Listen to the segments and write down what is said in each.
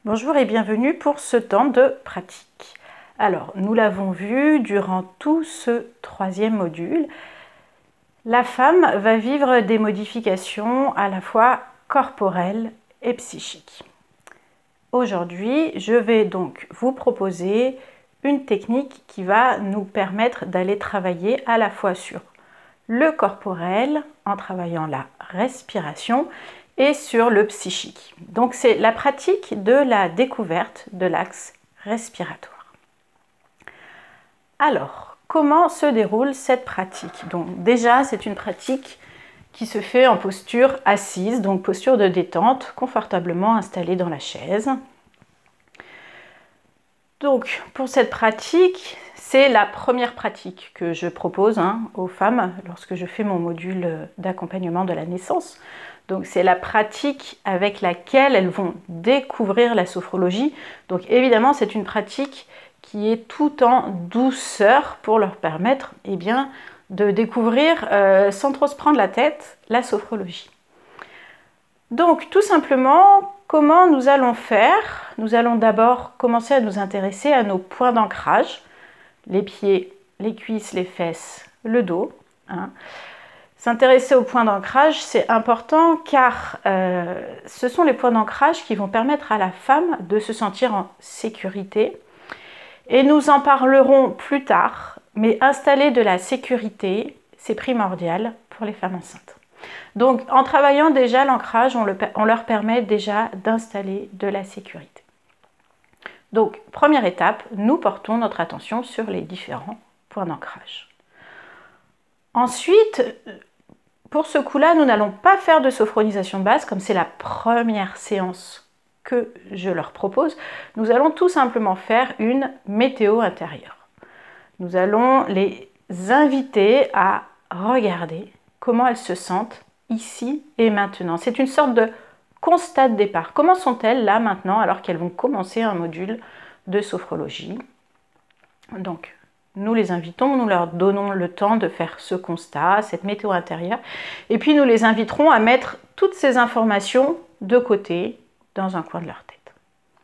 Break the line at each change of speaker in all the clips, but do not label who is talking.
Bonjour et bienvenue pour ce temps de pratique. Alors, nous l'avons vu durant tout ce troisième module, la femme va vivre des modifications à la fois corporelles et psychiques. Aujourd'hui, je vais donc vous proposer une technique qui va nous permettre d'aller travailler à la fois sur le corporel en travaillant la respiration et sur le psychique. Donc c'est la pratique de la découverte de l'axe respiratoire. Alors, comment se déroule cette pratique? Donc déjà, c'est une pratique qui se fait en posture assise, donc posture de détente, confortablement installée dans la chaise. Donc pour cette pratique, c'est la première pratique que je propose aux femmes lorsque je fais mon module d'accompagnement de la naissance. Donc c'est la pratique avec laquelle elles vont découvrir la sophrologie. Donc évidemment, c'est une pratique qui est tout en douceur pour leur permettre de découvrir sans trop se prendre la tête la sophrologie. Donc tout simplement, comment nous allons faire? Nous allons d'abord commencer à nous intéresser à nos points d'ancrage, les pieds, les cuisses, les fesses, le dos. S'intéresser aux points d'ancrage, c'est important car ce sont les points d'ancrage qui vont permettre à la femme de se sentir en sécurité. Et nous en parlerons plus tard, mais installer de la sécurité, c'est primordial pour les femmes enceintes. Donc en travaillant déjà l'ancrage, on leur permet déjà d'installer de la sécurité. Donc première étape, nous portons notre attention sur les différents points d'ancrage. Ensuite, pour ce coup-là, nous n'allons pas faire de sophronisation de base, comme c'est la première séance que je leur propose. Nous allons tout simplement faire une météo intérieure. Nous allons les inviter à regarder comment elles se sentent ici et maintenant. C'est une sorte de constat de départ. Comment sont-elles là maintenant alors qu'elles vont commencer un module de sophrologie? Donc, nous les invitons, nous leur donnons le temps de faire ce constat, cette météo intérieure, et puis nous les inviterons à mettre toutes ces informations de côté dans un coin de leur tête.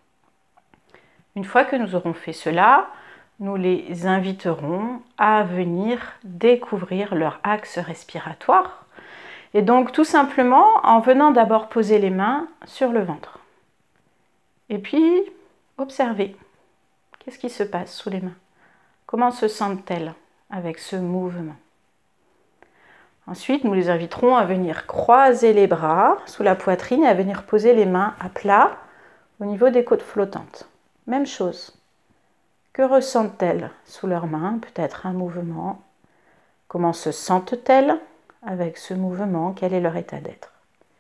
Une fois que nous aurons fait cela, nous les inviterons à venir découvrir leur axe respiratoire. Et donc tout simplement en venant d'abord poser les mains sur le ventre. Et puis observer. Qu'est-ce qui se passe sous les mains? Comment se sentent-elles avec ce mouvement? Ensuite, nous les inviterons à venir croiser les bras sous la poitrine et à venir poser les mains à plat au niveau des côtes flottantes. Même chose. Que ressentent-elles sous leurs mains? Peut-être un mouvement. Comment se sentent-elles avec ce mouvement? Quel est leur état d'être?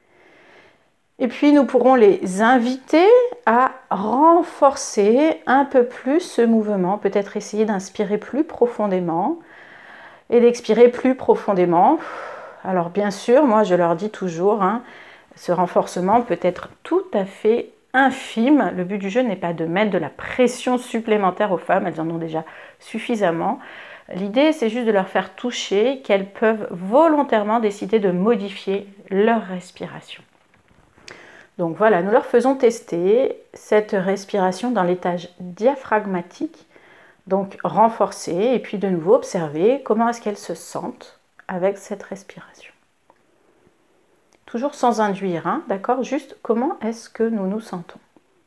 Et puis nous pourrons les inviter à renforcer un peu plus ce mouvement, peut-être essayer d'inspirer plus profondément et d'expirer plus profondément. Alors bien sûr, moi je leur dis toujours, ce renforcement peut être tout à fait infime. Le but du jeu n'est pas de mettre de la pression supplémentaire aux femmes, elles en ont déjà suffisamment. L'idée, c'est juste de leur faire toucher qu'elles peuvent volontairement décider de modifier leur respiration. Donc voilà, nous leur faisons tester cette respiration dans l'étage diaphragmatique, donc renforcée, et puis de nouveau observer comment est-ce qu'elles se sentent avec cette respiration. Toujours sans induire, d'accord? Juste comment est-ce que nous nous sentons.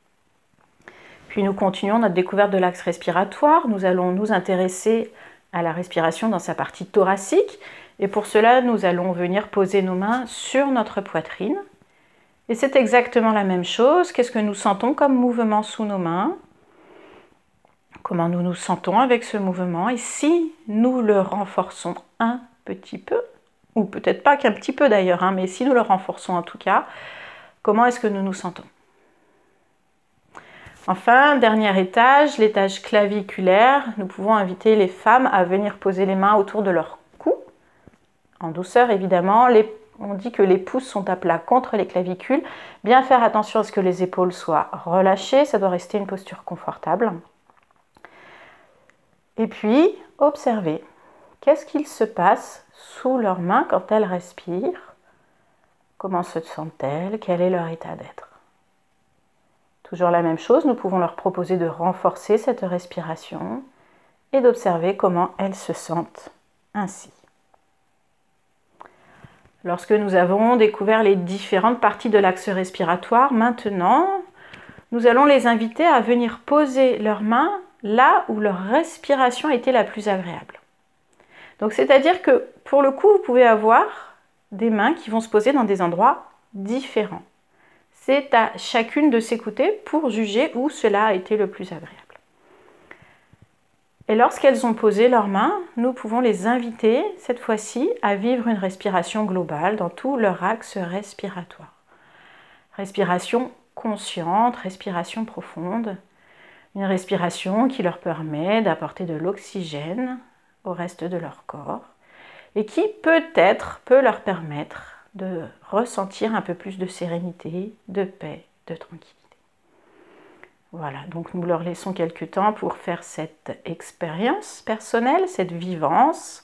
Puis nous continuons notre découverte de l'axe respiratoire. Nous allons nous intéresser à la respiration dans sa partie thoracique. Et pour cela, nous allons venir poser nos mains sur notre poitrine. Et c'est exactement la même chose. Qu'est-ce que nous sentons comme mouvement sous nos mains? Comment nous nous sentons avec ce mouvement? Et si nous le renforçons un petit peu, ou peut-être pas qu'un petit peu d'ailleurs, mais si nous le renforçons en tout cas, comment est-ce que nous nous sentons? Enfin, dernier étage, l'étage claviculaire. Nous pouvons inviter les femmes à venir poser les mains autour de leur cou, en douceur évidemment. On dit que les pouces sont à plat contre les clavicules. Bien faire attention à ce que les épaules soient relâchées, ça doit rester une posture confortable. Et puis, observez. Qu'est-ce qu'il se passe sous leurs mains quand elles respirent? Comment se sentent-elles? Quel est leur état d'être? Toujours la même chose, nous pouvons leur proposer de renforcer cette respiration et d'observer comment elles se sentent ainsi. Lorsque nous avons découvert les différentes parties de l'axe respiratoire, maintenant, nous allons les inviter à venir poser leurs mains là où leur respiration était la plus agréable. Donc, c'est-à-dire que pour le coup, vous pouvez avoir des mains qui vont se poser dans des endroits différents. C'est à chacune de s'écouter pour juger où cela a été le plus agréable. Et lorsqu'elles ont posé leurs mains, nous pouvons les inviter, cette fois-ci, à vivre une respiration globale dans tout leur axe respiratoire. Respiration consciente, respiration profonde, une respiration qui leur permet d'apporter de l'oxygène au reste de leur corps et qui peut-être peut leur permettre de ressentir un peu plus de sérénité, de paix, de tranquillité. Voilà, donc nous leur laissons quelques temps pour faire cette expérience personnelle, cette vivance.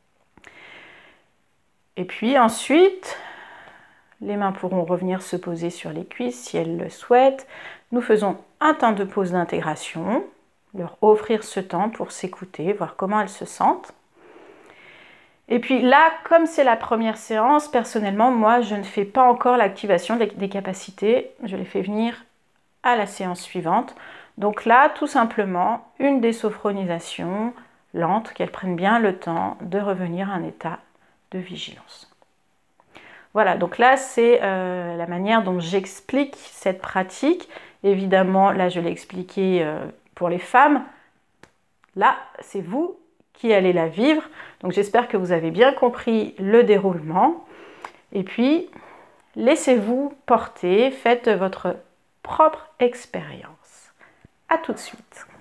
Et puis ensuite, les mains pourront revenir se poser sur les cuisses si elles le souhaitent. Nous faisons un temps de pause d'intégration, leur offrir ce temps pour s'écouter, voir comment elles se sentent. Et puis là, comme c'est la première séance, personnellement, moi, je ne fais pas encore l'activation des capacités. Je les fais venir à la séance suivante. Donc là, tout simplement, une désophronisations lente, qu'elles prennent bien le temps de revenir à un état de vigilance. Voilà, donc là, c'est la manière dont j'explique cette pratique. Évidemment, là, je l'ai expliqué pour les femmes. Là, c'est vous qui allez la vivre. Donc j'espère que vous avez bien compris le déroulement. Et puis, laissez-vous porter, faites votre propre expérience. À tout de suite.